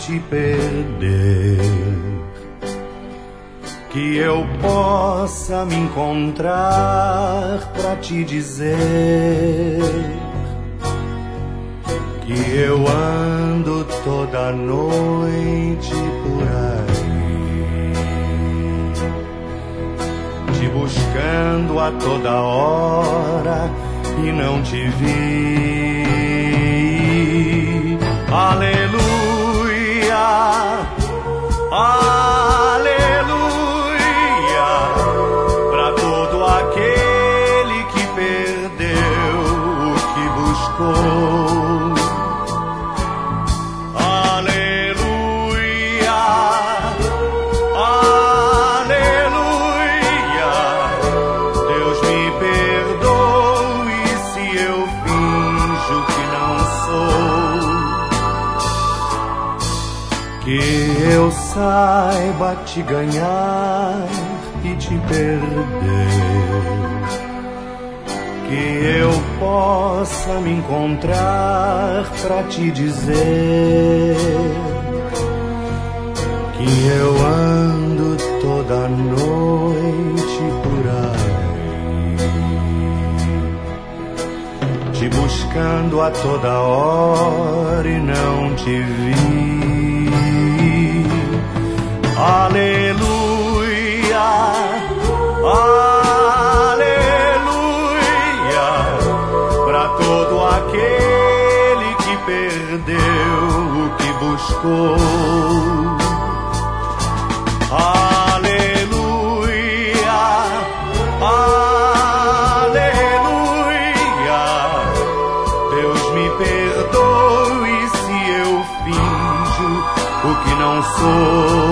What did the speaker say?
te perder, que eu possa me encontrar pra te dizer que eu ando toda noite por aí, te buscando a toda hora e não te vi. Aleluia, aleluia, pra todo aquele que perdeu o que buscou. Aleluia, aleluia, Deus me perdoe se eu finjo que não sou. Que eu saiba te ganhar e te perder, que eu possa me encontrar pra te dizer que eu ando toda noite por aí, te buscando a toda hora e não te vi. Aleluia, aleluia, pra todo aquele que perdeu o que buscou. Aleluia, aleluia, Deus me perdoe se eu finjo o que não sou.